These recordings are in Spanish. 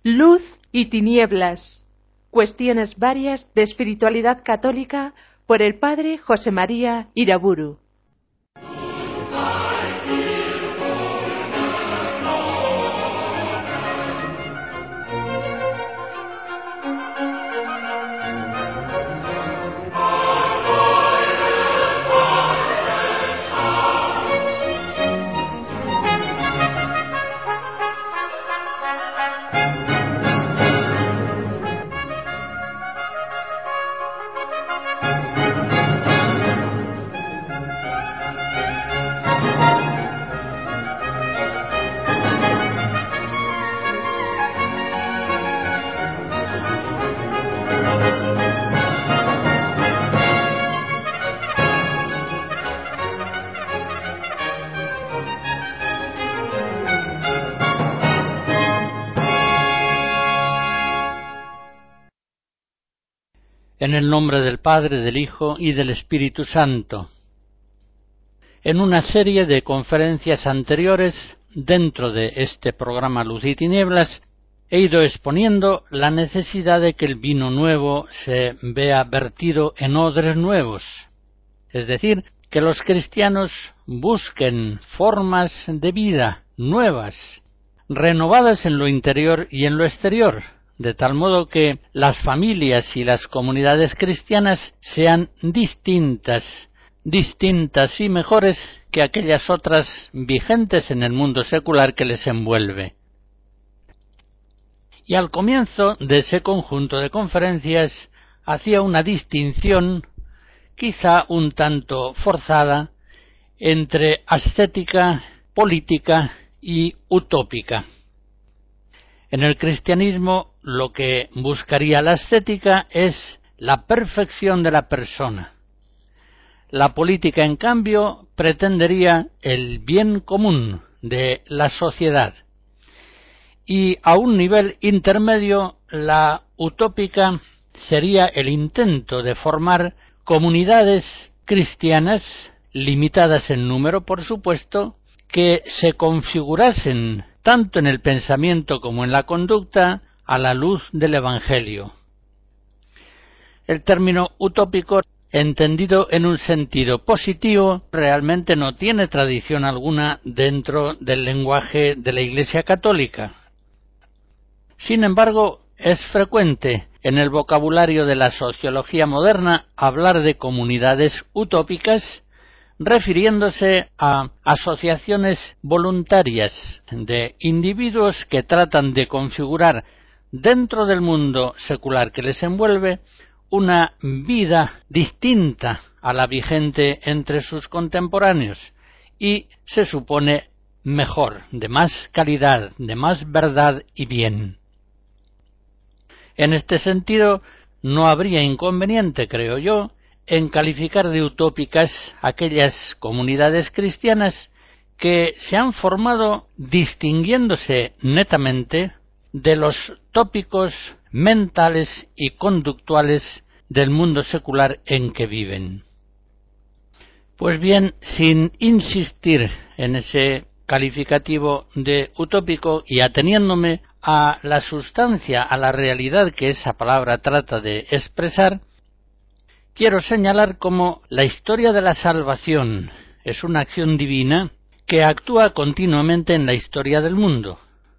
Luz y tinieblas. Cuestiones varias de espiritualidad católica por el padre José María Iraburu. En el nombre del Padre, del Hijo y del Espíritu Santo. En una serie de conferencias anteriores, dentro de este programa Luz y Tinieblas, he ido exponiendo la necesidad de que el vino nuevo se vea vertido en odres nuevos, es decir, que los cristianos busquen formas de vida nuevas, renovadas en lo interior y en lo exterior, de tal modo que las familias y las comunidades cristianas sean distintas y mejores que aquellas otras vigentes en el mundo secular que les envuelve. Y al comienzo de ese conjunto de conferencias hacía una distinción, quizá un tanto forzada, entre ascética, política y utópica. En el cristianismo lo que buscaría la ascética es la perfección de la persona. La política, en cambio, pretendería el bien común de la sociedad. Y a un nivel intermedio, la utópica sería el intento de formar comunidades cristianas, limitadas en número, por supuesto, que se configurasen tanto en el pensamiento como en la conducta a la luz del Evangelio. El término utópico, entendido en un sentido positivo, realmente no tiene tradición alguna dentro del lenguaje de la Iglesia católica. Sin embargo, es frecuente en el vocabulario de la sociología moderna hablar de comunidades utópicas, refiriéndose a asociaciones voluntarias de individuos que tratan de configurar dentro del mundo secular que les envuelve una vida distinta a la vigente entre sus contemporáneos y, se supone, mejor, de más calidad, de más verdad y bien. En este sentido, no habría inconveniente, creo yo, en calificar de utópicas aquellas comunidades cristianas que se han formado distinguiéndose netamente de los tópicos mentales y conductuales del mundo secular en que viven. Pues bien, sin insistir en ese calificativo de utópico y ateniéndome a la sustancia, a la realidad que esa palabra trata de expresar, quiero señalar cómo la historia de la salvación es una acción divina que actúa continuamente en la historia del mundo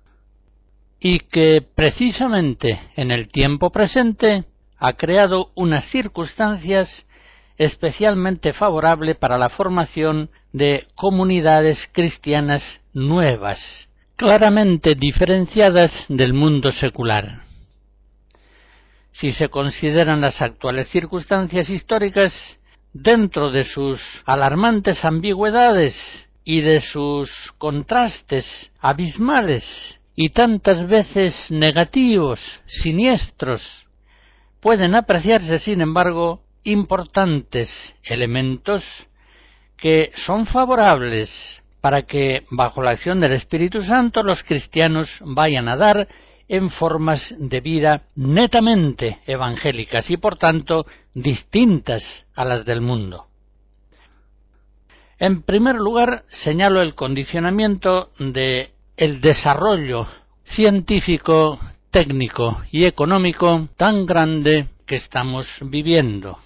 y que precisamente en el tiempo presente ha creado unas circunstancias especialmente favorables para la formación de comunidades cristianas nuevas, claramente diferenciadas del mundo secular. Si se consideran las actuales circunstancias históricas, dentro de sus alarmantes ambigüedades y de sus contrastes abismales y tantas veces negativos, siniestros, pueden apreciarse, sin embargo, importantes elementos que son favorables para que, bajo la acción del Espíritu Santo, los cristianos vayan a dar en formas de vida netamente evangélicas y, por tanto, distintas a las del mundo. En primer lugar, señalo el condicionamiento del desarrollo científico, técnico y económico tan grande que estamos viviendo.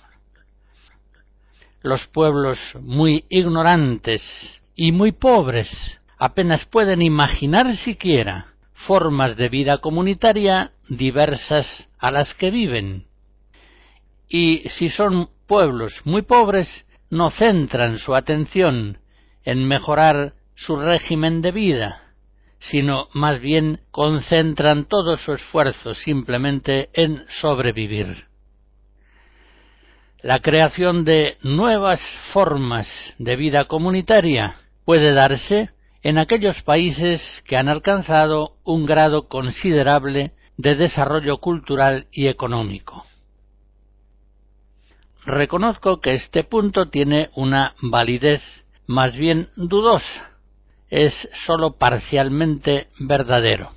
Los pueblos muy ignorantes y muy pobres apenas pueden imaginar siquiera formas de vida comunitaria diversas a las que viven. Y si son pueblos muy pobres, no centran su atención en mejorar su régimen de vida, sino más bien concentran todo su esfuerzo simplemente en sobrevivir. La creación de nuevas formas de vida comunitaria puede darse en aquellos países que han alcanzado un grado considerable de desarrollo cultural y económico. Reconozco que este punto tiene una validez más bien dudosa, es sólo parcialmente verdadero.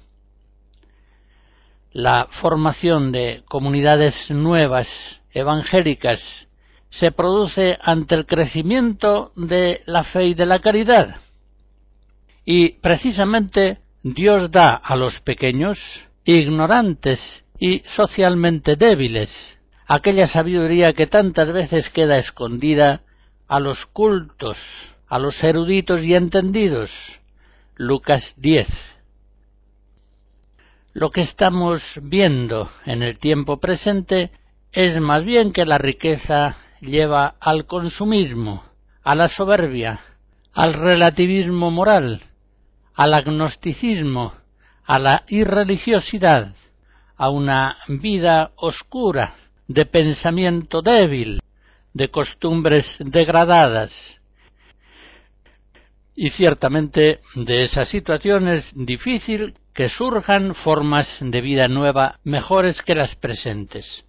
La formación de comunidades nuevas evangélicas se produce ante el crecimiento de la fe y de la caridad. Y precisamente Dios da a los pequeños, ignorantes y socialmente débiles, aquella sabiduría que tantas veces queda escondida a los cultos, a los eruditos y entendidos. Lucas 10. Lo que estamos viendo en el tiempo presente es más bien que la riqueza lleva al consumismo, a la soberbia, al relativismo moral, al agnosticismo, a la irreligiosidad, a una vida oscura, de pensamiento débil, de costumbres degradadas. Y ciertamente de esa situación es difícil que surjan formas de vida nueva mejores que las presentes.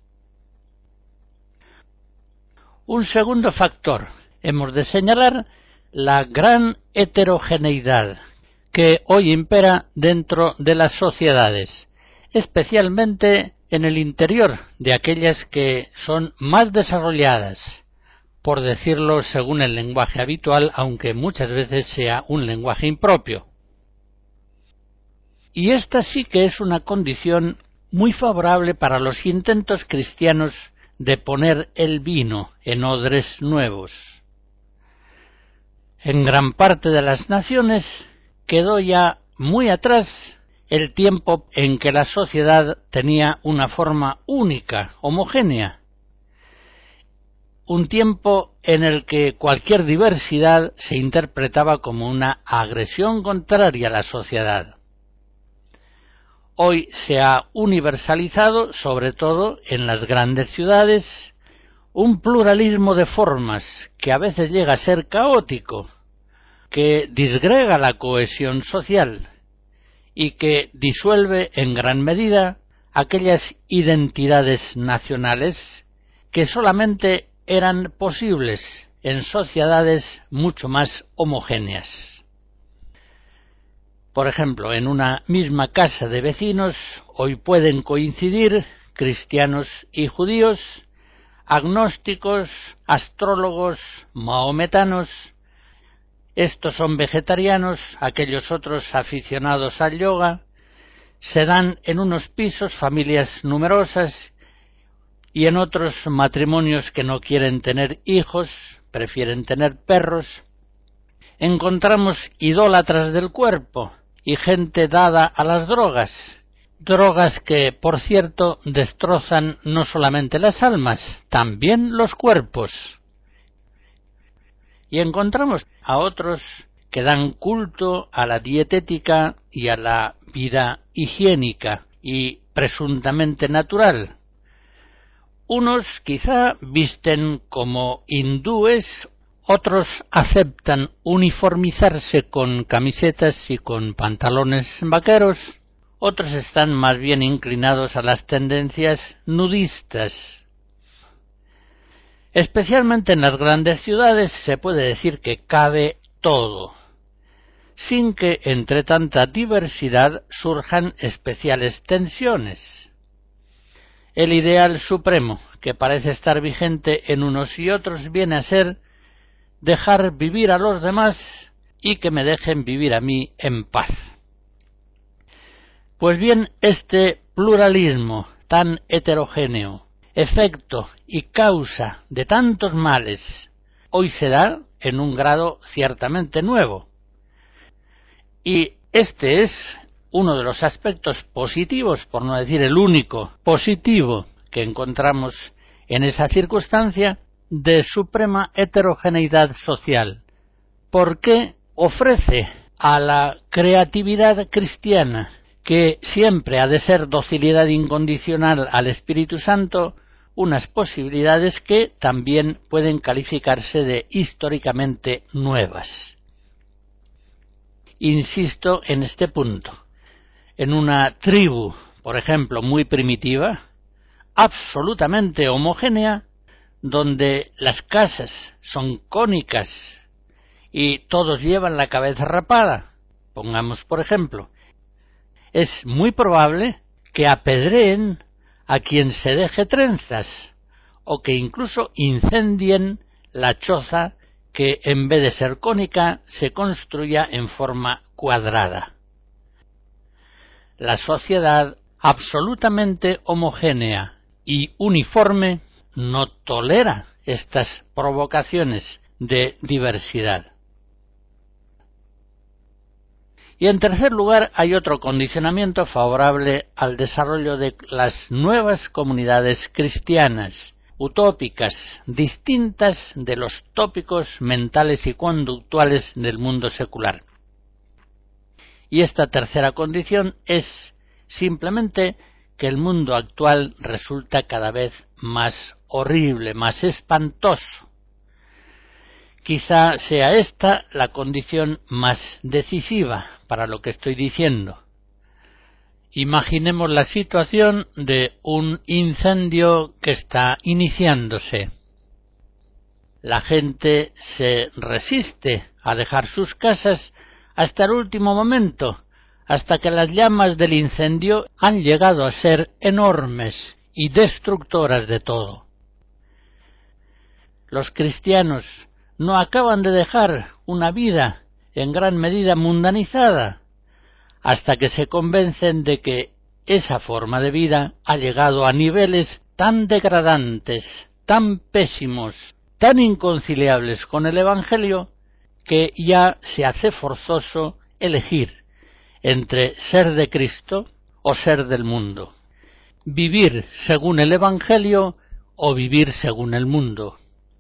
Un segundo factor, hemos de señalar la gran heterogeneidad que hoy impera dentro de las sociedades, especialmente en el interior de aquellas que son más desarrolladas, por decirlo según el lenguaje habitual, aunque muchas veces sea un lenguaje impropio. Y esta sí que es una condición muy favorable para los intentos cristianos de poner el vino en odres nuevos. En gran parte de las naciones quedó ya muy atrás el tiempo en que la sociedad tenía una forma única, homogénea. Un tiempo en el que cualquier diversidad se interpretaba como una agresión contraria a la sociedad. Hoy se ha universalizado, sobre todo en las grandes ciudades, un pluralismo de formas que a veces llega a ser caótico, que disgrega la cohesión social y que disuelve en gran medida aquellas identidades nacionales que solamente eran posibles en sociedades mucho más homogéneas. Por ejemplo, en una misma casa de vecinos hoy pueden coincidir cristianos y judíos, agnósticos, astrólogos, mahometanos. Estos son vegetarianos, aquellos otros aficionados al yoga. Se dan en unos pisos familias numerosas y en otros matrimonios que no quieren tener hijos, prefieren tener perros. Encontramos idólatras del cuerpo y gente dada a las drogas, drogas que, por cierto, destrozan no solamente las almas, también los cuerpos. Y encontramos a otros que dan culto a la dietética y a la vida higiénica y presuntamente natural. Unos quizá visten como hindúes, otros aceptan uniformizarse con camisetas y con pantalones vaqueros, otros están más bien inclinados a las tendencias nudistas. Especialmente en las grandes ciudades se puede decir que cabe todo, sin que entre tanta diversidad surjan especiales tensiones. El ideal supremo, que parece estar vigente en unos y otros, viene a ser dejar vivir a los demás y que me dejen vivir a mí en paz. Pues bien, este pluralismo tan heterogéneo, efecto y causa de tantos males, hoy se da en un grado ciertamente nuevo. Y este es uno de los aspectos positivos, por no decir el único positivo que encontramos en esa circunstancia de suprema heterogeneidad social, porque ofrece a la creatividad cristiana, que siempre ha de ser docilidad incondicional al Espíritu Santo, unas posibilidades que también pueden calificarse de históricamente nuevas. Insisto en este punto. En una tribu, por ejemplo, muy primitiva, absolutamente homogénea, donde las casas son cónicas y todos llevan la cabeza rapada, pongamos por ejemplo, es muy probable que apedreen a quien se deje trenzas o que incluso incendien la choza que en vez de ser cónica se construya en forma cuadrada. La sociedad absolutamente homogénea y uniforme no tolera estas provocaciones de diversidad. Y en tercer lugar, hay otro condicionamiento favorable al desarrollo de las nuevas comunidades cristianas, utópicas, distintas de los tópicos mentales y conductuales del mundo secular. Y esta tercera condición es simplemente que el mundo actual resulta cada vez más horrible, más espantoso. Quizá sea esta la condición más decisiva para lo que estoy diciendo. Imaginemos la situación de un incendio que está iniciándose. La gente se resiste a dejar sus casas hasta el último momento, hasta que las llamas del incendio han llegado a ser enormes y destructoras de todo. Los cristianos no acaban de dejar una vida en gran medida mundanizada, hasta que se convencen de que esa forma de vida ha llegado a niveles tan degradantes, tan pésimos, tan inconciliables con el Evangelio, que ya se hace forzoso elegir entre ser de Cristo o ser del mundo, vivir según el Evangelio o vivir según el mundo.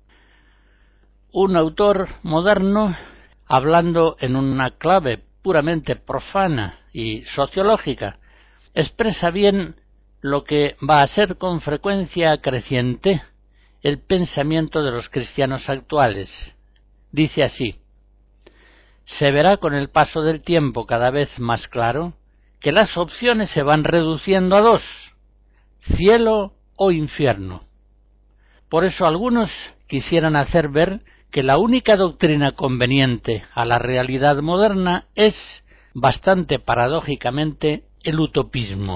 Un autor moderno, hablando en una clave puramente profana y sociológica, expresa bien lo que va a ser con frecuencia creciente el pensamiento de los cristianos actuales. Dice así: se verá con el paso del tiempo cada vez más claro que las opciones se van reduciendo a dos: cielo o infierno. Por eso algunos quisieran hacer ver que la única doctrina conveniente a la realidad moderna es, bastante paradójicamente, el utopismo.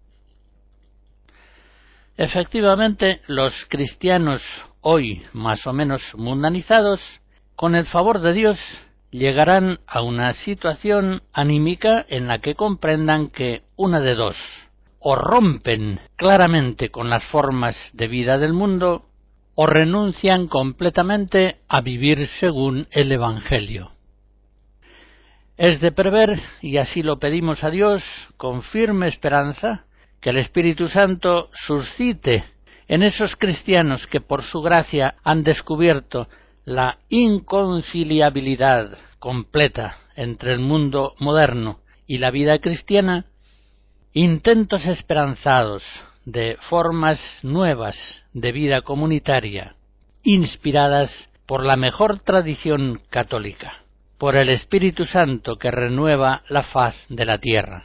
Efectivamente, los cristianos hoy más o menos mundanizados, con el favor de Dios, llegarán a una situación anímica en la que comprendan que una de dos: o rompen claramente con las formas de vida del mundo, o renuncian completamente a vivir según el Evangelio. Es de prever, y así lo pedimos a Dios con firme esperanza, que el Espíritu Santo suscite en esos cristianos que por su gracia han descubierto la inconciliabilidad completa entre el mundo moderno y la vida cristiana, intentos esperanzados de formas nuevas de vida comunitaria, inspiradas por la mejor tradición católica, por el Espíritu Santo que renueva la faz de la tierra.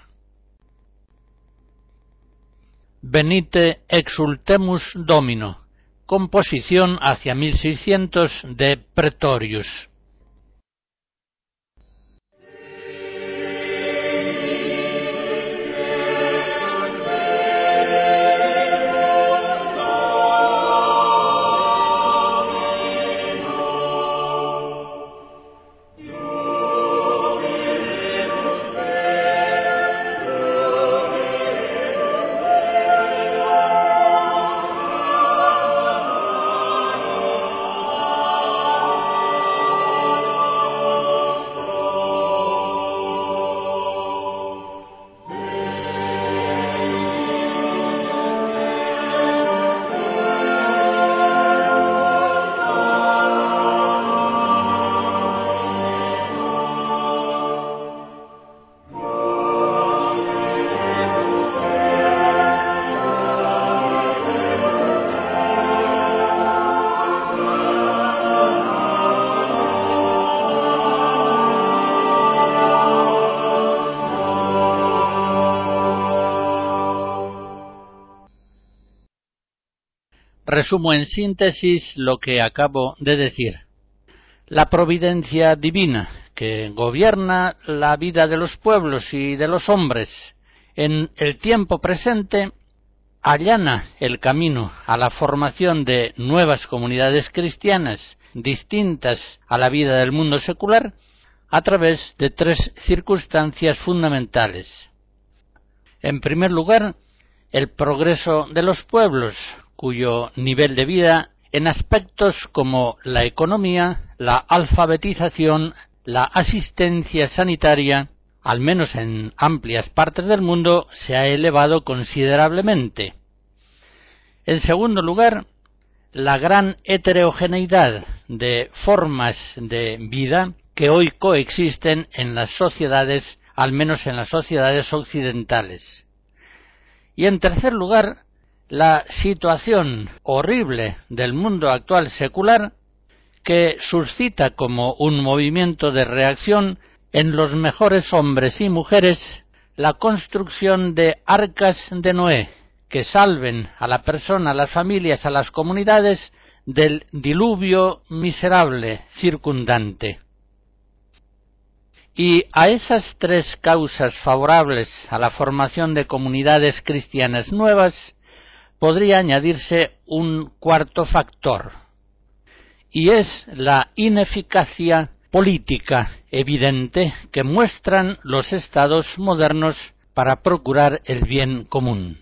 Venite exultemus Domino, composición hacia 1600 de Pretorius. Resumo en síntesis lo que acabo de decir. La providencia divina, que gobierna la vida de los pueblos y de los hombres en el tiempo presente, allana el camino a la formación de nuevas comunidades cristianas distintas a la vida del mundo secular a través de tres circunstancias fundamentales. En primer lugar, el progreso de los pueblos, cuyo nivel de vida en aspectos como la economía, la alfabetización, la asistencia sanitaria, al menos en amplias partes del mundo, se ha elevado considerablemente. En segundo lugar, la gran heterogeneidad de formas de vida que hoy coexisten en las sociedades, al menos en las sociedades occidentales. Y en tercer lugar, la situación horrible del mundo actual secular, que suscita como un movimiento de reacción en los mejores hombres y mujeres la construcción de arcas de Noé, que salven a la persona, a las familias, a las comunidades del diluvio miserable circundante. Y a esas tres causas favorables a la formación de comunidades cristianas nuevas podría añadirse un cuarto factor, y es la ineficacia política evidente que muestran los estados modernos para procurar el bien común.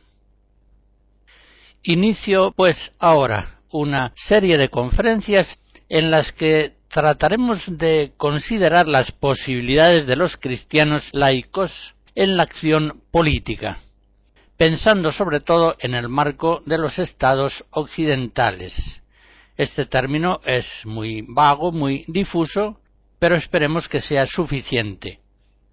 Inicio, pues, ahora una serie de conferencias en las que trataremos de considerar las posibilidades de los cristianos laicos en la acción política, pensando sobre todo en el marco de los estados occidentales. Este término es muy vago, muy difuso, pero esperemos que sea suficiente.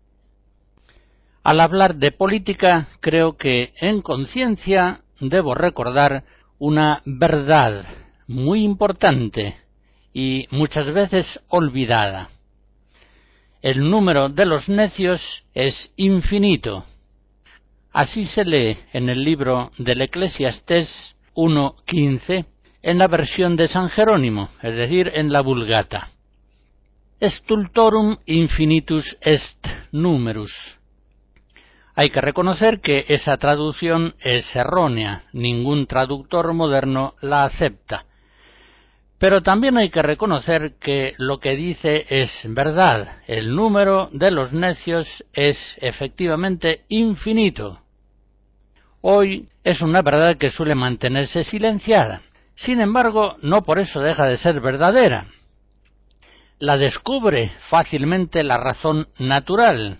Al hablar de política, creo que en conciencia debo recordar una verdad muy importante y muchas veces olvidada. El número de los necios es infinito. Así se lee en el libro del Eclesiastés 1:15, en la versión de San Jerónimo, es decir, en la Vulgata. Stultorum infinitus est numerus. Hay que reconocer que esa traducción es errónea, ningún traductor moderno la acepta. Pero también hay que reconocer que lo que dice es verdad, el número de los necios es efectivamente infinito. Hoy es una verdad que suele mantenerse silenciada, sin embargo, no por eso deja de ser verdadera. La descubre fácilmente la razón natural,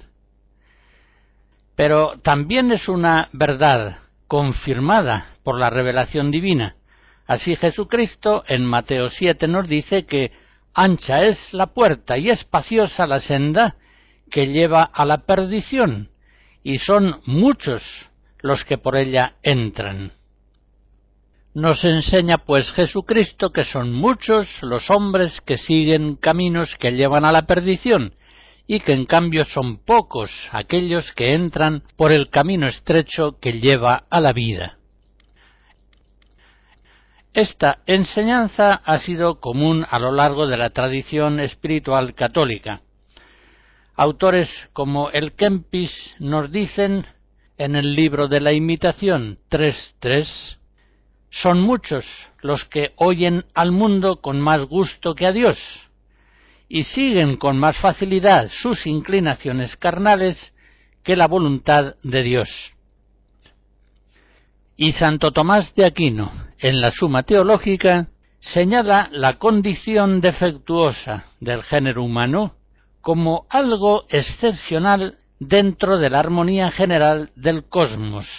pero también es una verdad confirmada por la revelación divina. Así Jesucristo en Mateo 7 nos dice que ancha es la puerta y espaciosa la senda que lleva a la perdición, y son muchos los que por ella entran. Nos enseña pues Jesucristo que son muchos los hombres que siguen caminos que llevan a la perdición, y que en cambio son pocos aquellos que entran por el camino estrecho que lleva a la vida. Esta enseñanza ha sido común a lo largo de la tradición espiritual católica. Autores como el Kempis nos dicen en el libro de la Imitación 3:3, son muchos los que oyen al mundo con más gusto que a Dios, y siguen con más facilidad sus inclinaciones carnales que la voluntad de Dios. Y Santo Tomás de Aquino, en la Suma Teológica, señala la condición defectuosa del género humano como algo excepcional dentro de la armonía general del cosmos.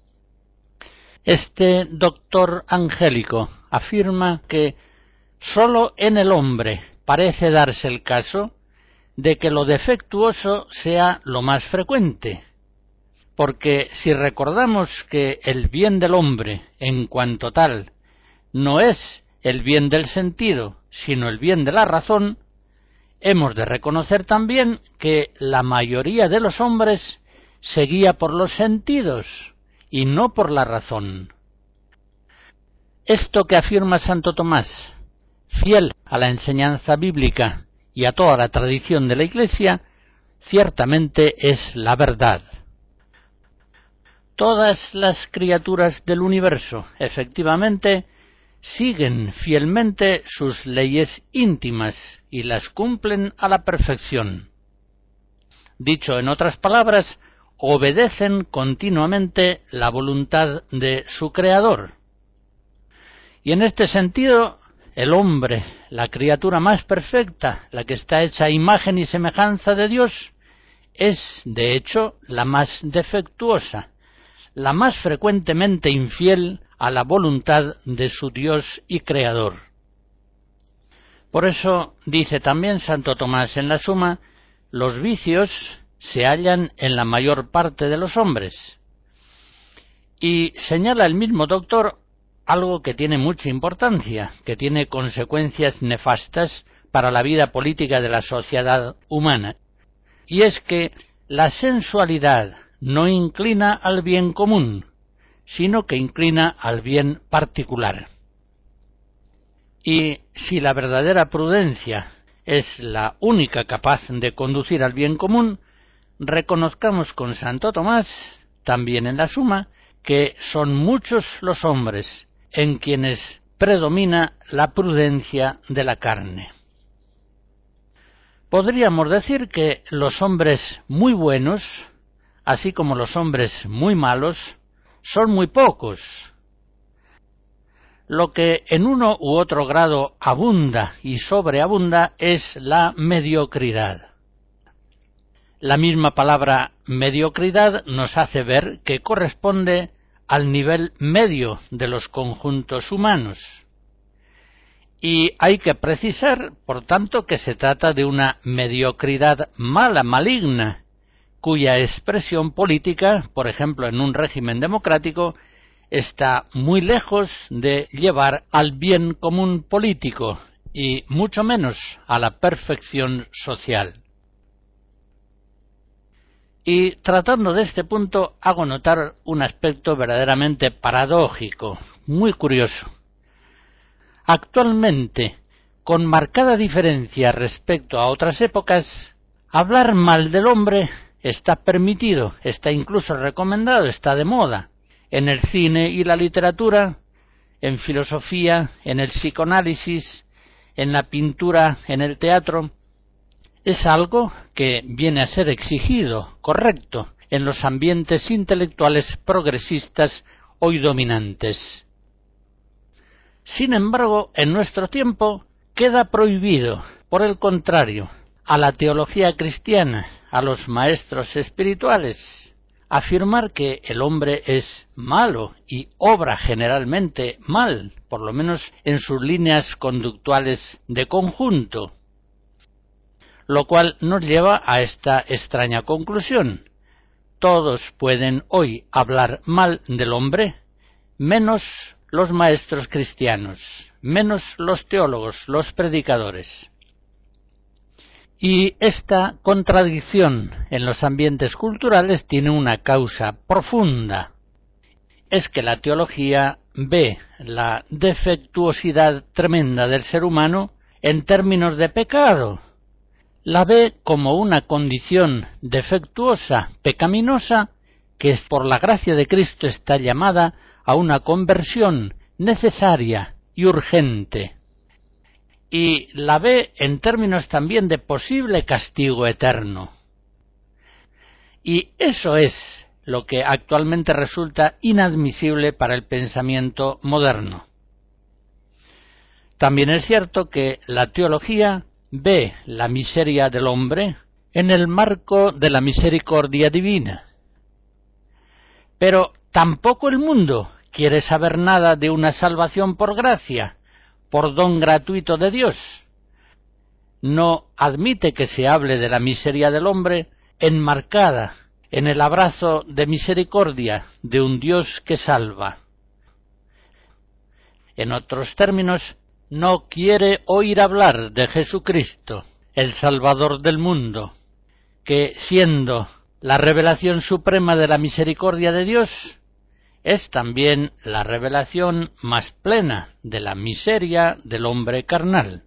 Este doctor angélico afirma que sólo en el hombre parece darse el caso de que lo defectuoso sea lo más frecuente, porque si recordamos que el bien del hombre, en cuanto tal, no es el bien del sentido, sino el bien de la razón, hemos de reconocer también que la mayoría de los hombres se guía por los sentidos y no por la razón. esto que afirma Santo Tomás, fiel a la enseñanza bíblica y a toda la tradición de la Iglesia, ciertamente es la verdad. Todas las criaturas del universo, efectivamente, siguen fielmente sus leyes íntimas y las cumplen a la perfección. Dicho en otras palabras, obedecen continuamente la voluntad de su Creador. Y en este sentido, el hombre, la criatura más perfecta, la que está hecha a imagen y semejanza de Dios, es, de hecho, la más defectuosa, la más frecuentemente infiel a la voluntad de su Dios y Creador. Por eso dice también Santo Tomás en la Suma, los vicios se hallan en la mayor parte de los hombres. Y señala el mismo doctor algo que tiene mucha importancia, que tiene consecuencias nefastas para la vida política de la sociedad humana, y es que la sensualidad no inclina al bien común, sino que inclina al bien particular. Y si la verdadera prudencia es la única capaz de conducir al bien común, reconozcamos con Santo Tomás, también en la Suma, que son muchos los hombres en quienes predomina la prudencia de la carne. Podríamos decir que los hombres muy buenos, así como los hombres muy malos, son muy pocos. Lo que en uno u otro grado abunda y sobreabunda es la mediocridad. La misma palabra mediocridad nos hace ver que corresponde al nivel medio de los conjuntos humanos. Y hay que precisar, por tanto, que se trata de una mediocridad mala, maligna, cuya expresión política, por ejemplo en un régimen democrático, está muy lejos de llevar al bien común político y mucho menos a la perfección social. Y tratando de este punto hago notar un aspecto verdaderamente paradójico, muy curioso. Actualmente, con marcada diferencia respecto a otras épocas, hablar mal del hombre está permitido, está incluso recomendado, está de moda, en el cine y la literatura, en filosofía, en el psicoanálisis, en la pintura, en el teatro. Es algo que viene a ser exigido, correcto, en los ambientes intelectuales progresistas hoy dominantes. Sin embargo, en nuestro tiempo queda prohibido, por el contrario, a la teología cristiana, a los maestros espirituales, afirmar que el hombre es malo y obra generalmente mal, por lo menos en sus líneas conductuales de conjunto, lo cual nos lleva a esta extraña conclusión. Todos pueden hoy hablar mal del hombre, menos los maestros cristianos, menos los teólogos, los predicadores. Y esta contradicción en los ambientes culturales tiene una causa profunda. Es que la teología ve la defectuosidad tremenda del ser humano en términos de pecado. La ve como una condición defectuosa, pecaminosa, que por la gracia de Cristo está llamada a una conversión necesaria y urgente. Y la ve en términos también de posible castigo eterno. Y eso es lo que actualmente resulta inadmisible para el pensamiento moderno. También es cierto que la teología ve la miseria del hombre en el marco de la misericordia divina. Pero tampoco el mundo quiere saber nada de una salvación por gracia, por don gratuito de Dios. No admite que se hable de la miseria del hombre enmarcada en el abrazo de misericordia de un Dios que salva. En otros términos, no quiere oír hablar de Jesucristo, el Salvador del mundo, que siendo la revelación suprema de la misericordia de Dios, es también la revelación más plena de la miseria del hombre carnal.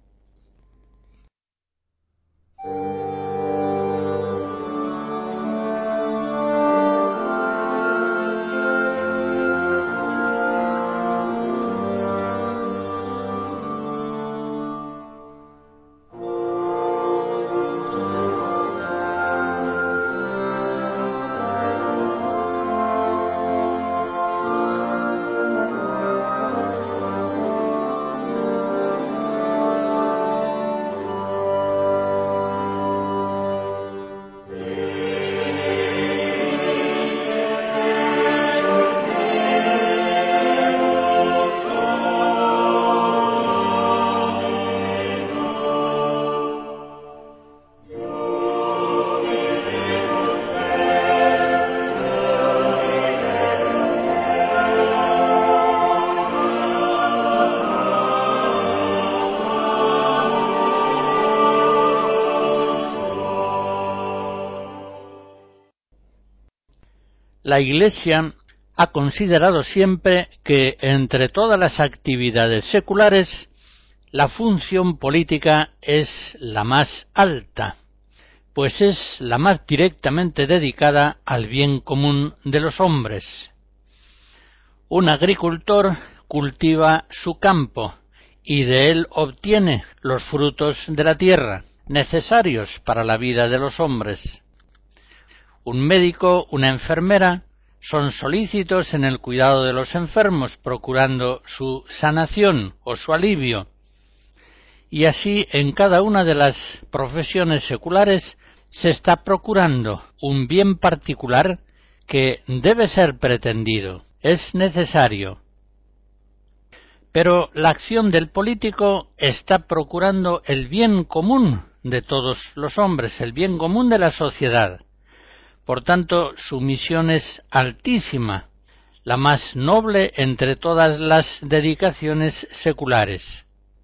La Iglesia ha considerado siempre que entre todas las actividades seculares la función política es la más alta, pues es la más directamente dedicada al bien común de los hombres. Un agricultor cultiva su campo y de él obtiene los frutos de la tierra, necesarios para la vida de los hombres. Un médico, una enfermera, son solícitos en el cuidado de los enfermos, procurando su sanación o su alivio. Y así, en cada una de las profesiones seculares, se está procurando un bien particular que debe ser pretendido, es necesario. Pero la acción del político está procurando el bien común de todos los hombres, el bien común de la sociedad. Por tanto, su misión es altísima, la más noble entre todas las dedicaciones seculares.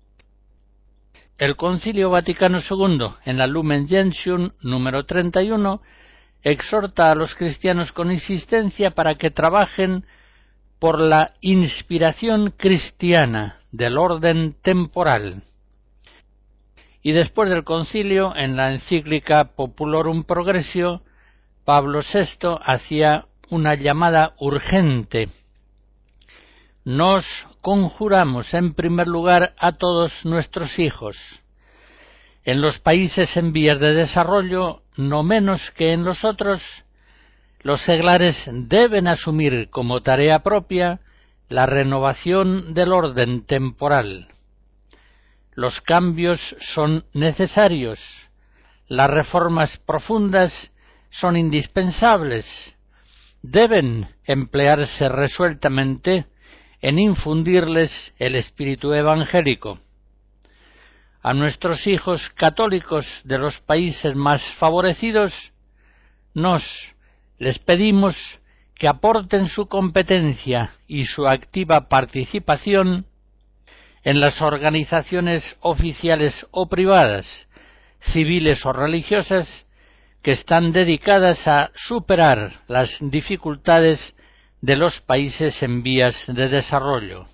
El Concilio Vaticano II, en la Lumen Gentium número 31, exhorta a los cristianos con insistencia para que trabajen por la inspiración cristiana del orden temporal. Y después del concilio, en la encíclica Populorum Progressio, Pablo VI hacía una llamada urgente. Nos conjuramos en primer lugar a todos nuestros hijos, en los países en vías de desarrollo, no menos que en los otros, los seglares deben asumir como tarea propia la renovación del orden temporal. Los cambios son necesarios, las reformas profundas son indispensables, deben emplearse resueltamente en infundirles el espíritu evangélico. A nuestros hijos católicos de los países más favorecidos les pedimos que aporten su competencia y su activa participación en las organizaciones oficiales o privadas, civiles o religiosas, que están dedicadas a superar las dificultades de los países en vías de desarrollo.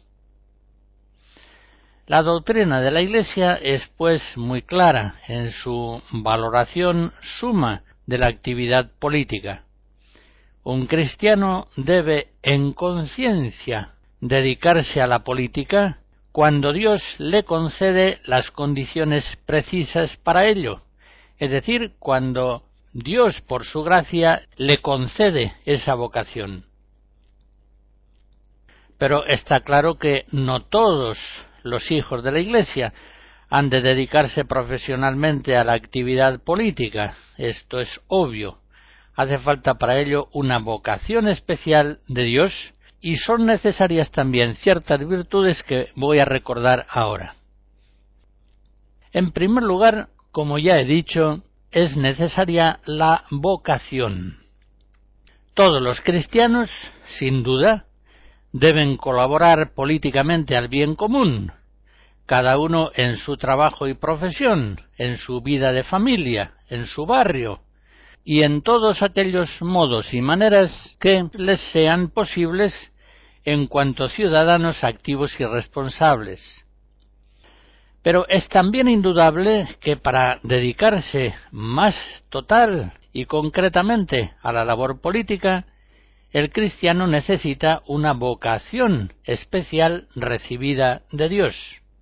La doctrina de la Iglesia es, pues, muy clara en su valoración suma de la actividad política. Un cristiano debe, en conciencia, dedicarse a la política cuando Dios le concede las condiciones precisas para ello, es decir, cuando Dios, por su gracia, le concede esa vocación. Pero está claro que no todos los hijos de la Iglesia han de dedicarse profesionalmente a la actividad política. Esto es obvio. Hace falta para ello una vocación especial de Dios y son necesarias también ciertas virtudes que voy a recordar ahora. En primer lugar, como ya he dicho, es necesaria la vocación. Todos los cristianos, sin duda, deben colaborar políticamente al bien común, cada uno en su trabajo y profesión, en su vida de familia, en su barrio, y en todos aquellos modos y maneras que les sean posibles en cuanto ciudadanos activos y responsables. Pero es también indudable que para dedicarse más total y concretamente a la labor política, el cristiano necesita una vocación especial recibida de Dios.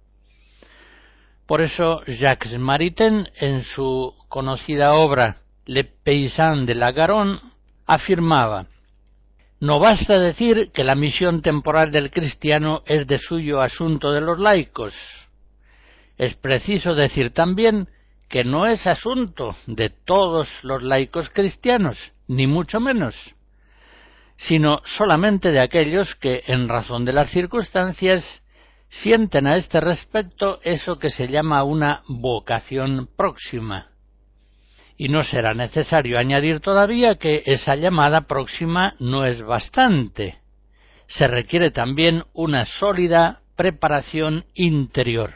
Por eso Jacques Maritain, en su conocida obra Le Paysan de la Garonne, afirmaba: «No basta decir que la misión temporal del cristiano es de suyo asunto de los laicos. Es preciso decir también que no es asunto de todos los laicos cristianos, ni mucho menos, sino solamente de aquellos que, en razón de las circunstancias, sienten a este respecto eso que se llama una vocación próxima». Y no será necesario añadir todavía que esa llamada próxima no es bastante. Se requiere también una sólida preparación interior.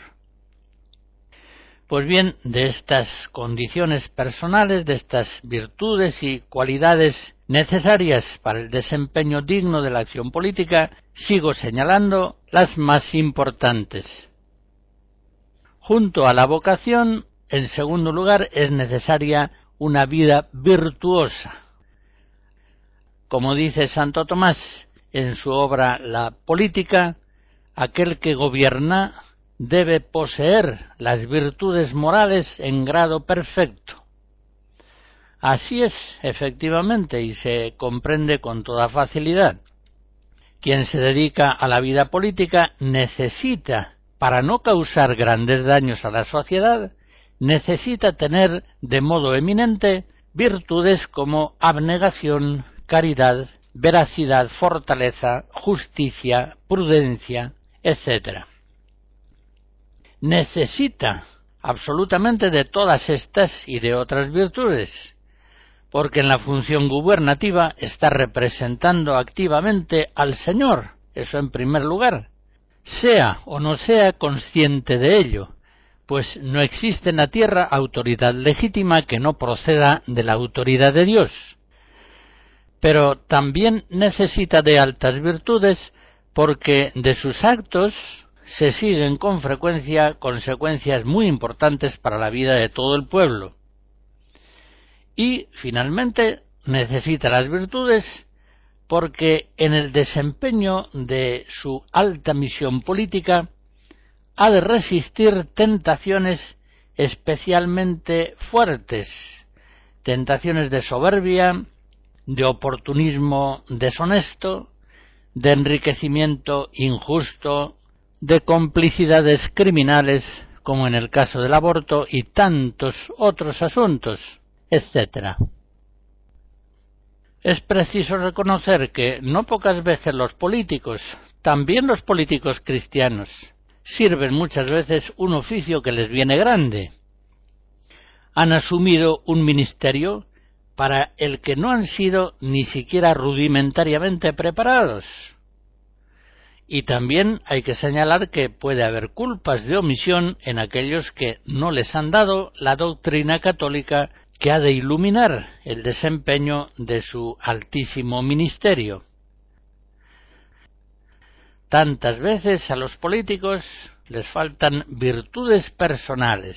Pues bien, de estas condiciones personales, de estas virtudes y cualidades necesarias para el desempeño digno de la acción política, sigo señalando las más importantes. Junto a la vocación, en segundo lugar, es necesaria una vida virtuosa. Como dice Santo Tomás en su obra La Política, aquel que gobierna debe poseer las virtudes morales en grado perfecto. Así es, efectivamente, y se comprende con toda facilidad. Quien se dedica a la vida política necesita, para no causar grandes daños a la sociedad, necesita tener de modo eminente virtudes como abnegación, caridad, veracidad, fortaleza, justicia, prudencia, etc. Necesita absolutamente de todas estas y de otras virtudes, porque en la función gubernativa está representando activamente al Señor, eso en primer lugar, sea o no sea consciente de ello, pues no existe en la tierra autoridad legítima que no proceda de la autoridad de Dios. Pero también necesita de altas virtudes porque de sus actos se siguen con frecuencia consecuencias muy importantes para la vida de todo el pueblo. Y, finalmente, necesita las virtudes porque en el desempeño de su alta misión política ha de resistir tentaciones especialmente fuertes, tentaciones de soberbia, de oportunismo deshonesto, de enriquecimiento injusto, de complicidades criminales, como en el caso del aborto y tantos otros asuntos, etc. Es preciso reconocer que no pocas veces los políticos, también los políticos cristianos, sirven muchas veces un oficio que les viene grande. Han asumido un ministerio para el que no han sido ni siquiera rudimentariamente preparados. Y también hay que señalar que puede haber culpas de omisión en aquellos que no les han dado la doctrina católica que ha de iluminar el desempeño de su altísimo ministerio. Tantas veces a los políticos les faltan virtudes personales.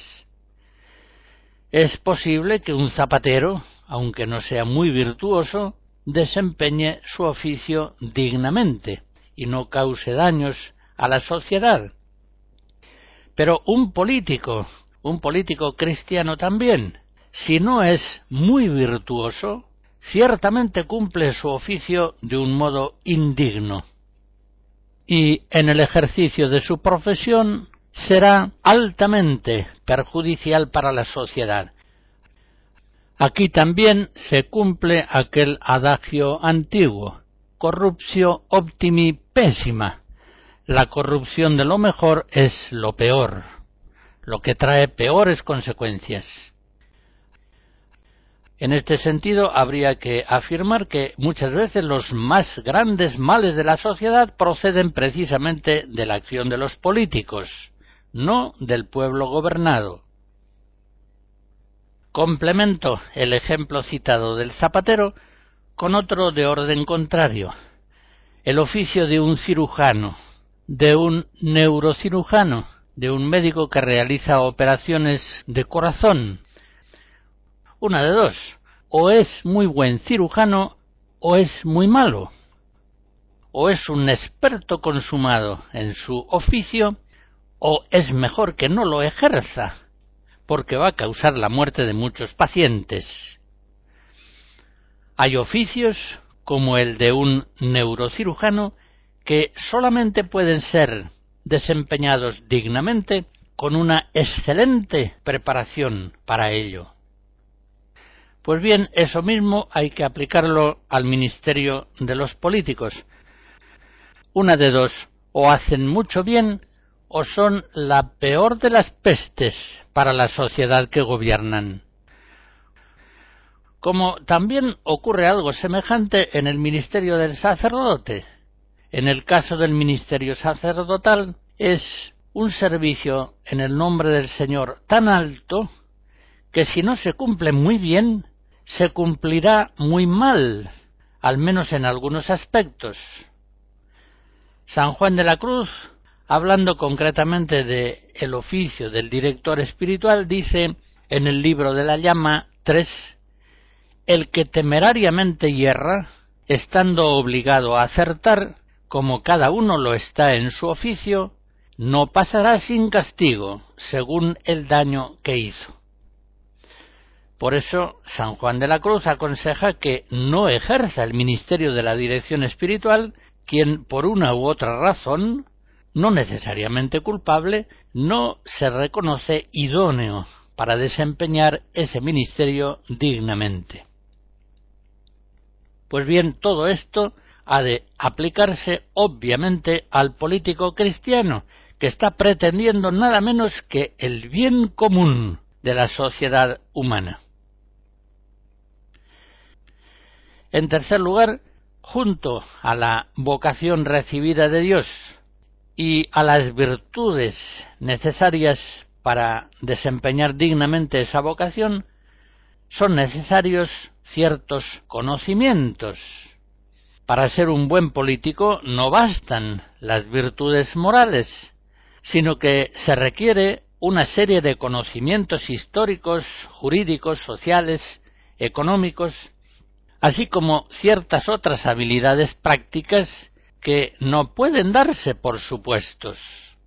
Es posible que un zapatero, aunque no sea muy virtuoso, desempeñe su oficio dignamente y no cause daños a la sociedad. Pero un político cristiano también, si no es muy virtuoso, ciertamente cumple su oficio de un modo indigno. Y en el ejercicio de su profesión será altamente perjudicial para la sociedad. Aquí también se cumple aquel adagio antiguo: corruptio optimi pessima. La corrupción de lo mejor es lo peor, lo que trae peores consecuencias. En este sentido, habría que afirmar que muchas veces los más grandes males de la sociedad proceden precisamente de la acción de los políticos, no del pueblo gobernado. Complemento el ejemplo citado del zapatero con otro de orden contrario: el oficio de un cirujano, de un neurocirujano, de un médico que realiza operaciones de corazón. Una de dos: o es muy buen cirujano o es muy malo, o es un experto consumado en su oficio, o es mejor que no lo ejerza, porque va a causar la muerte de muchos pacientes. Hay oficios, como el de un neurocirujano, que solamente pueden ser desempeñados dignamente con una excelente preparación para ello. Pues bien, eso mismo hay que aplicarlo al ministerio de los políticos. Una de dos: o hacen mucho bien o son la peor de las pestes para la sociedad que gobiernan. Como también ocurre algo semejante en el ministerio del sacerdote. En el caso del ministerio sacerdotal es un servicio en el nombre del Señor tan alto que si no se cumple muy bien, se cumplirá muy mal, al menos en algunos aspectos. San Juan de la Cruz, hablando concretamente de el oficio del director espiritual, dice en el libro de la Llama 3: el que temerariamente hierra, estando obligado a acertar, como cada uno lo está en su oficio, no pasará sin castigo, según el daño que hizo. Por eso San Juan de la Cruz aconseja que no ejerza el ministerio de la dirección espiritual quien, por una u otra razón, no necesariamente culpable, no se reconoce idóneo para desempeñar ese ministerio dignamente. Pues bien, todo esto ha de aplicarse obviamente al político cristiano, que está pretendiendo nada menos que el bien común de la sociedad humana. En tercer lugar, junto a la vocación recibida de Dios y a las virtudes necesarias para desempeñar dignamente esa vocación, son necesarios ciertos conocimientos. Para ser un buen político no bastan las virtudes morales, sino que se requiere una serie de conocimientos históricos, jurídicos, sociales, económicos, así como ciertas otras habilidades prácticas que no pueden darse por supuestos.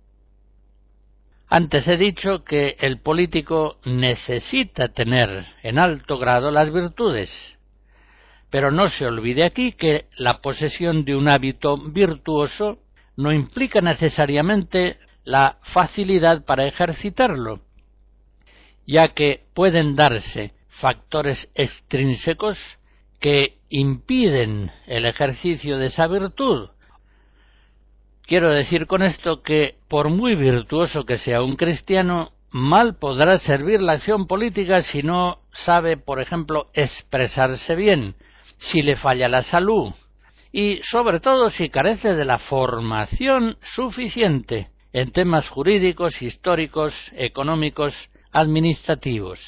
Antes he dicho que el político necesita tener en alto grado las virtudes, pero no se olvide aquí que la posesión de un hábito virtuoso no implica necesariamente la facilidad para ejercitarlo, ya que pueden darse factores extrínsecos que impiden el ejercicio de esa virtud. Quiero decir con esto que, por muy virtuoso que sea un cristiano, mal podrá servir la acción política si no sabe, por ejemplo, expresarse bien, si le falla la salud y, sobre todo, si carece de la formación suficiente en temas jurídicos, históricos, económicos, administrativos.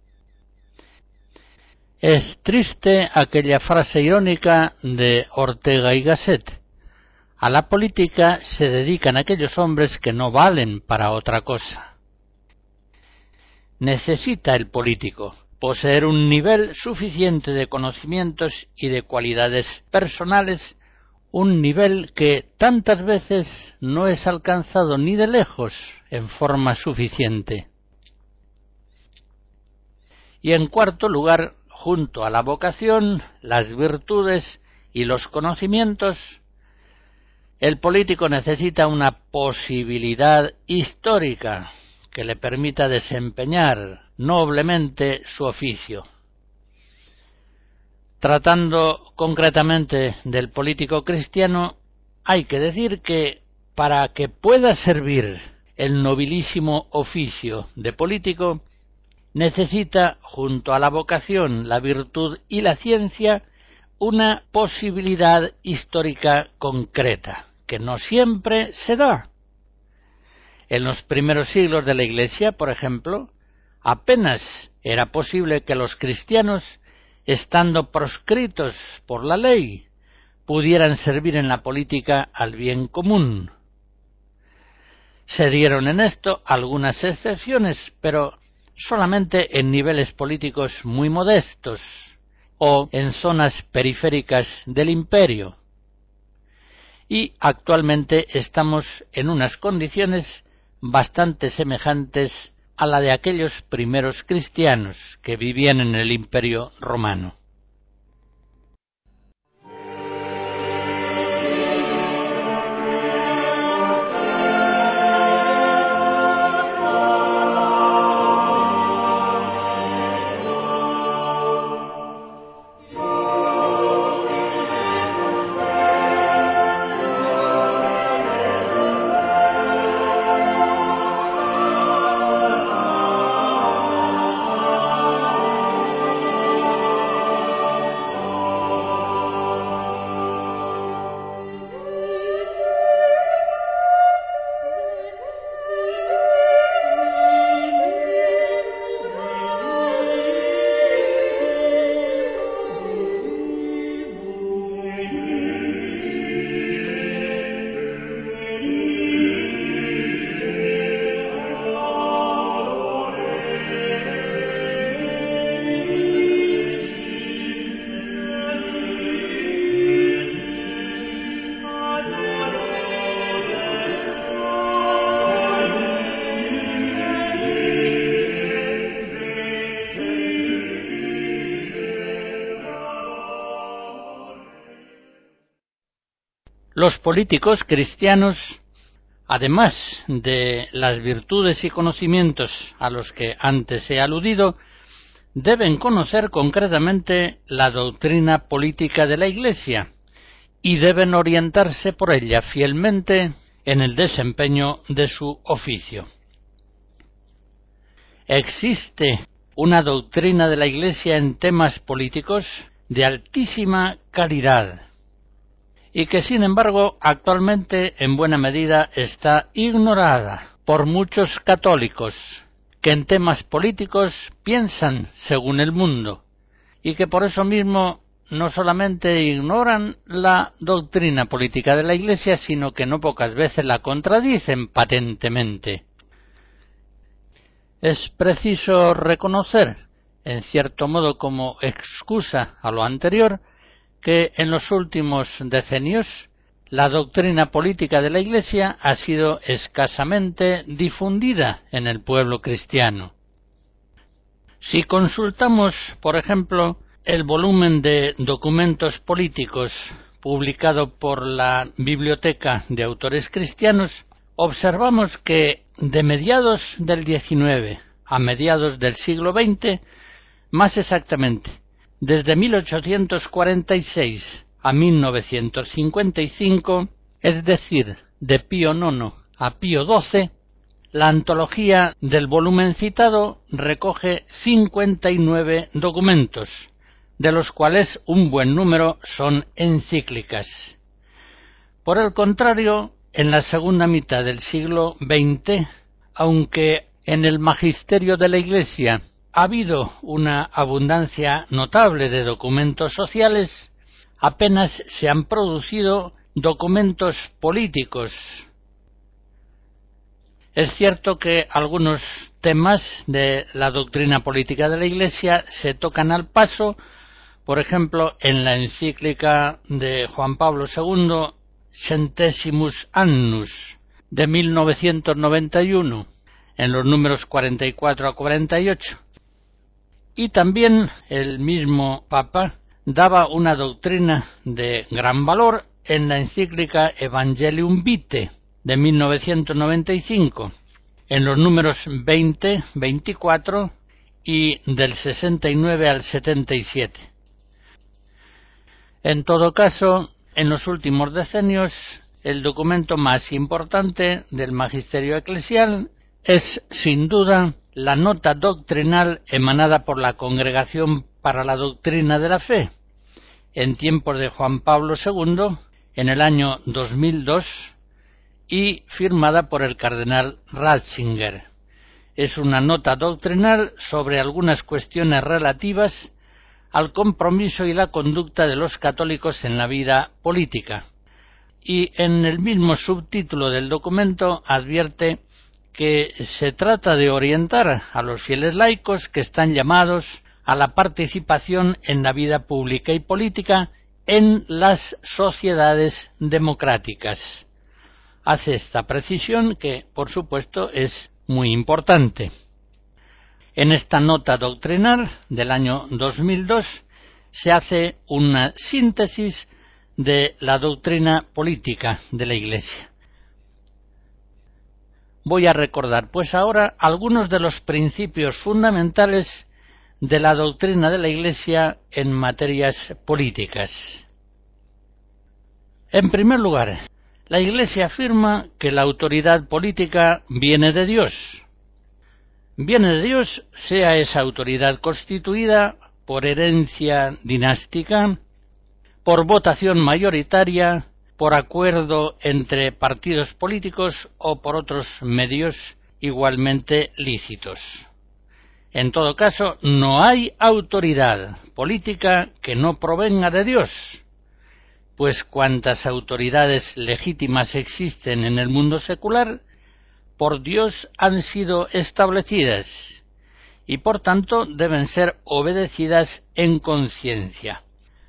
Es triste aquella frase irónica de Ortega y Gasset: a la política se dedican aquellos hombres que no valen para otra cosa. Necesita el político poseer un nivel suficiente de conocimientos y de cualidades personales, un nivel que tantas veces no es alcanzado ni de lejos en forma suficiente. Y en cuarto lugar, junto a la vocación, las virtudes y los conocimientos, el político necesita una posibilidad histórica que le permita desempeñar noblemente su oficio. Tratando concretamente del político cristiano, hay que decir que para que pueda servir el nobilísimo oficio de político, necesita, junto a la vocación, la virtud y la ciencia, una posibilidad histórica concreta, que no siempre se da. En los primeros siglos de la Iglesia, por ejemplo, apenas era posible que los cristianos, estando proscritos por la ley, pudieran servir en la política al bien común. Se dieron en esto algunas excepciones, pero solamente en niveles políticos muy modestos o en zonas periféricas del imperio. Y actualmente estamos en unas condiciones bastante semejantes a la de aquellos primeros cristianos que vivían en el Imperio Romano. Los políticos cristianos, además de las virtudes y conocimientos a los que antes he aludido, deben conocer concretamente la doctrina política de la Iglesia y deben orientarse por ella fielmente en el desempeño de su oficio. Existe una doctrina de la Iglesia en temas políticos de altísima calidad y que, sin embargo, actualmente en buena medida está ignorada por muchos católicos que en temas políticos piensan según el mundo y que por eso mismo no solamente ignoran la doctrina política de la Iglesia, sino que no pocas veces la contradicen patentemente. Es preciso reconocer, en cierto modo como excusa a lo anterior, que en los últimos decenios la doctrina política de la Iglesia ha sido escasamente difundida en el pueblo cristiano. Si consultamos, por ejemplo, el volumen de documentos políticos publicado por la Biblioteca de Autores Cristianos, observamos que de mediados del XIX a mediados del siglo XX, más exactamente, desde 1846 a 1955, es decir, de Pío IX a Pío XII, la antología del volumen citado recoge 59 documentos, de los cuales un buen número son encíclicas. Por el contrario, en la segunda mitad del siglo XX, aunque en el magisterio de la Iglesia ha habido una abundancia notable de documentos sociales, apenas se han producido documentos políticos. Es cierto que algunos temas de la doctrina política de la Iglesia se tocan al paso, por ejemplo, en la encíclica de Juan Pablo II, Centesimus Annus, de 1991, en los números 44 a 48. Y también el mismo Papa daba una doctrina de gran valor en la encíclica Evangelium Vitae de 1995, en los números 20, 24 y del 69 al 77. En todo caso, en los últimos decenios, el documento más importante del magisterio eclesial es, sin duda, la nota doctrinal emanada por la Congregación para la Doctrina de la Fe, en tiempos de Juan Pablo II, en el año 2002, y firmada por el cardenal Ratzinger. Es una nota doctrinal sobre algunas cuestiones relativas al compromiso y la conducta de los católicos en la vida política. Y en el mismo subtítulo del documento advierte que se trata de orientar a los fieles laicos que están llamados a la participación en la vida pública y política en las sociedades democráticas. Hace esta precisión que, por supuesto, es muy importante. En esta nota doctrinal del año 2002 se hace una síntesis de la doctrina política de la Iglesia. Voy a recordar, pues ahora, algunos de los principios fundamentales de la doctrina de la Iglesia en materias políticas. En primer lugar, la Iglesia afirma que la autoridad política viene de Dios. Viene de Dios, sea esa autoridad constituida por herencia dinástica, por votación mayoritaria, por acuerdo entre partidos políticos o por otros medios igualmente lícitos. En todo caso, no hay autoridad política que no provenga de Dios, pues cuantas autoridades legítimas existen en el mundo secular, por Dios han sido establecidas y por tanto deben ser obedecidas en conciencia.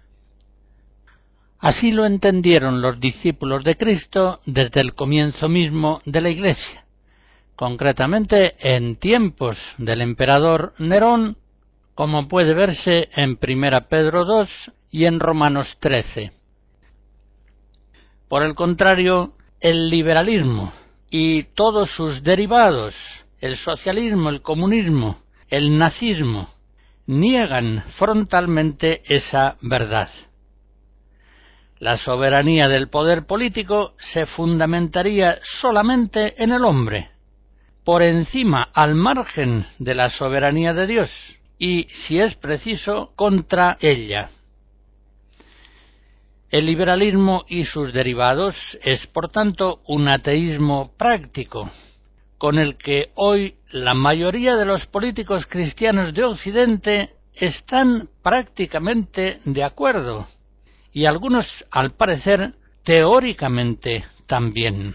Así lo entendieron los discípulos de Cristo desde el comienzo mismo de la Iglesia, concretamente en tiempos del emperador Nerón, como puede verse en 1 Pedro 2 y en Romanos 13. Por el contrario, el liberalismo y todos sus derivados, el socialismo, el comunismo, el nazismo, niegan frontalmente esa verdad. La soberanía del poder político se fundamentaría solamente en el hombre, por encima, al margen de la soberanía de Dios, y, si es preciso, contra ella. El liberalismo y sus derivados es, por tanto, un ateísmo práctico, con el que hoy la mayoría de los políticos cristianos de Occidente están prácticamente de acuerdo, y algunos, al parecer, teóricamente también.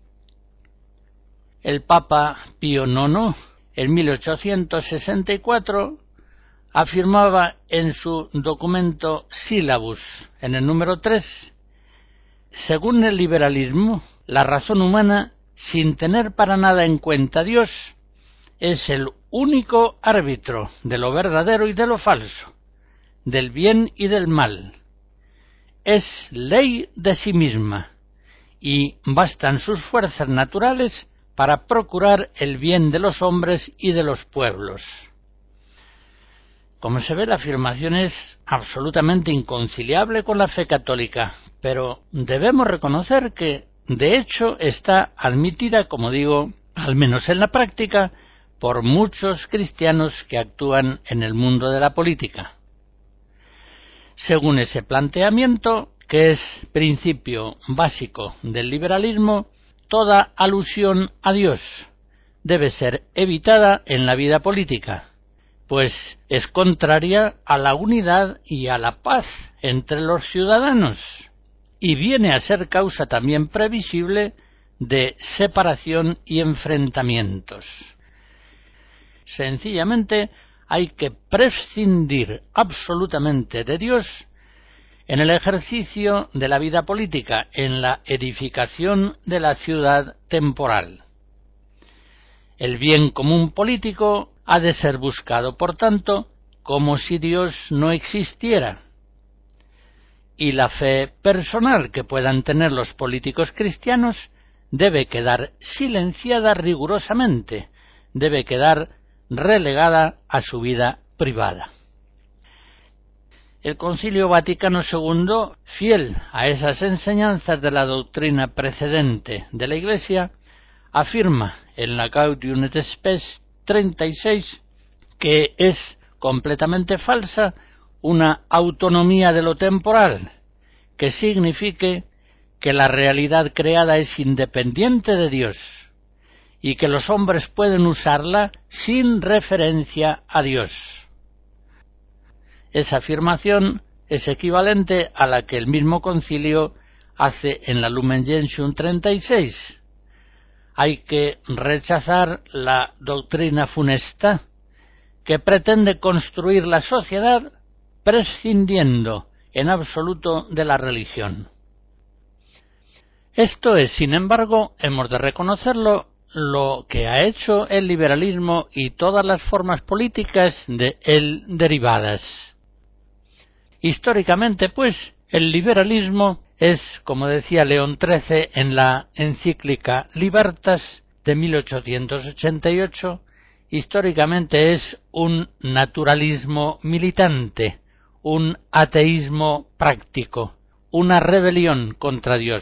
El Papa Pío IX, en 1864, afirmaba en su documento Syllabus, en el número 3, según el liberalismo, la razón humana, sin tener para nada en cuenta a Dios, es el único árbitro de lo verdadero y de lo falso, del bien y del mal. Es ley de sí misma, y bastan sus fuerzas naturales para procurar el bien de los hombres y de los pueblos. Como se ve, la afirmación es absolutamente inconciliable con la fe católica, pero debemos reconocer que, de hecho, está admitida, como digo, al menos en la práctica, por muchos cristianos que actúan en el mundo de la política. Según ese planteamiento, que es principio básico del liberalismo, toda alusión a Dios debe ser evitada en la vida política, pues es contraria a la unidad y a la paz entre los ciudadanos, y viene a ser causa también previsible de separación y enfrentamientos. Sencillamente hay que prescindir absolutamente de Dios en el ejercicio de la vida política, en la edificación de la ciudad temporal. El bien común político ha de ser buscado, por tanto, como si Dios no existiera. Y la fe personal que puedan tener los políticos cristianos debe quedar silenciada rigurosamente, debe quedar relegada a su vida privada. El Concilio Vaticano II, fiel a esas enseñanzas de la doctrina precedente de la Iglesia, afirma en la Gaudium et Spes 36 que es completamente falsa una autonomía de lo temporal, que signifique que la realidad creada es independiente de Dios y que los hombres pueden usarla sin referencia a Dios. Esa afirmación es equivalente a la que el mismo concilio hace en la Lumen Gentium 36. Hay que rechazar la doctrina funesta que pretende construir la sociedad prescindiendo en absoluto de la religión. Esto es, sin embargo, hemos de reconocerlo, lo que ha hecho el liberalismo y todas las formas políticas de él derivadas. Históricamente, pues, el liberalismo es, como decía León XIII en la encíclica Libertas de 1888, históricamente es un naturalismo militante, un ateísmo práctico, una rebelión contra Dios.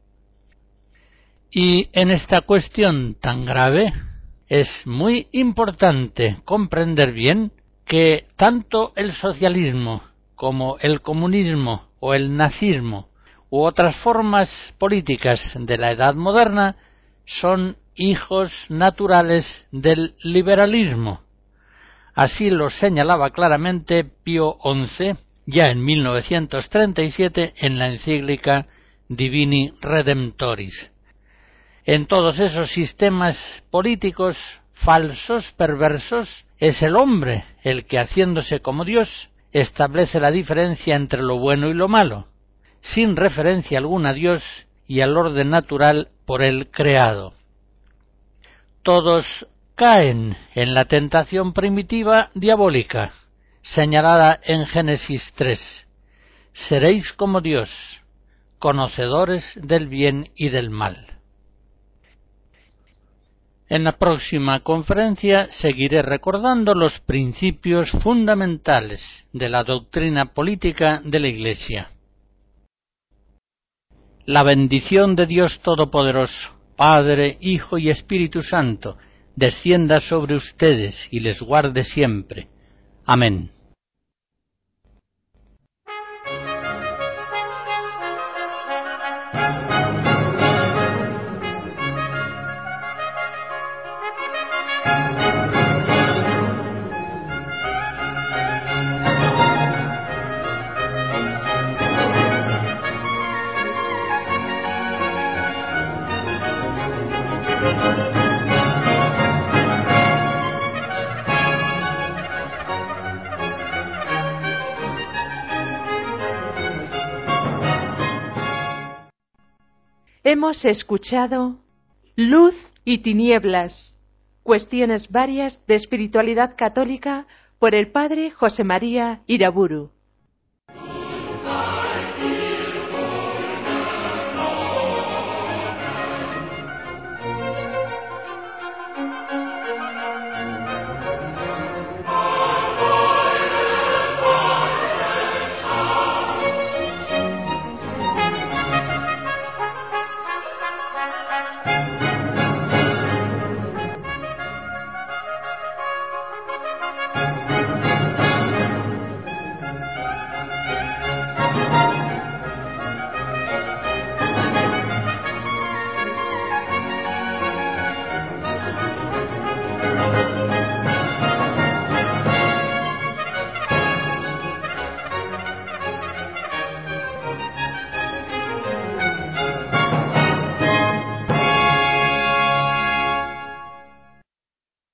Y en esta cuestión tan grave es muy importante comprender bien que tanto el socialismo como el comunismo o el nazismo u otras formas políticas de la Edad Moderna son hijos naturales del liberalismo. Así lo señalaba claramente Pío XI ya en 1937 en la encíclica Divini Redemptoris. En todos esos sistemas políticos falsos, perversos, es el hombre el que, haciéndose como Dios, establece la diferencia entre lo bueno y lo malo, sin referencia alguna a Dios y al orden natural por él creado. Todos caen en la tentación primitiva diabólica, señalada en Génesis 3. Seréis como Dios, conocedores del bien y del mal. En la próxima conferencia seguiré recordando los principios fundamentales de la doctrina política de la Iglesia. La bendición de Dios Todopoderoso, Padre, Hijo y Espíritu Santo, descienda sobre ustedes y les guarde siempre. Amén. Hemos escuchado Luz y Tinieblas, cuestiones varias de espiritualidad católica por el padre José María Iraburu.